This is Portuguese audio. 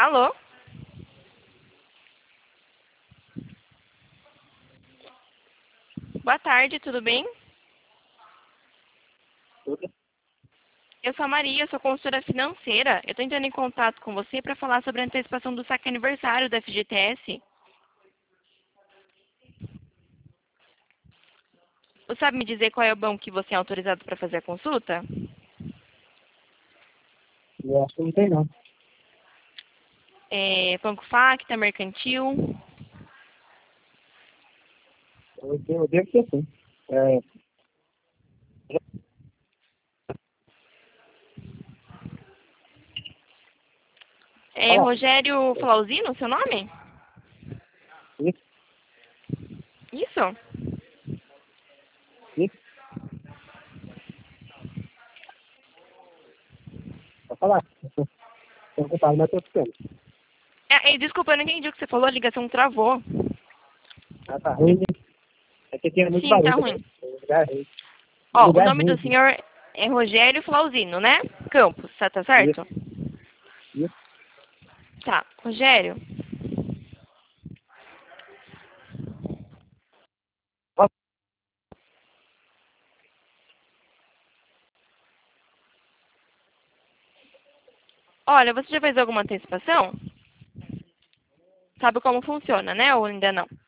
Alô? Boa tarde, tudo bem? Tudo. Eu sou a Maria, sou consultora financeira. Eu estou entrando em contato com você para falar sobre a antecipação do saque aniversário da FGTS. Você sabe me dizer qual é o banco que você é autorizado para fazer a consulta? Eu acho que não tem, não. É Banco Facta, Mercantil? Eu devo ter sim. É, É fala. Rogério Flauzino, seu nome? Isso, Isso? isso. Pode falar. Estou ocupado, mas estou escutando. Desculpa, eu não entendi o que você falou, a ligação travou. Ah, tá ruim, né? É que tinha muito Sim, tá barulho também. ruim. O lugar é ruim. O Ó, o lugar é nome ruim do aqui. senhor é Rogério Flauzino, né? Campos, tá Isso, certo? isso. Tá, Rogério. Ó, Olha, você já fez alguma antecipação? Sabe como funciona, né? Ou ainda não?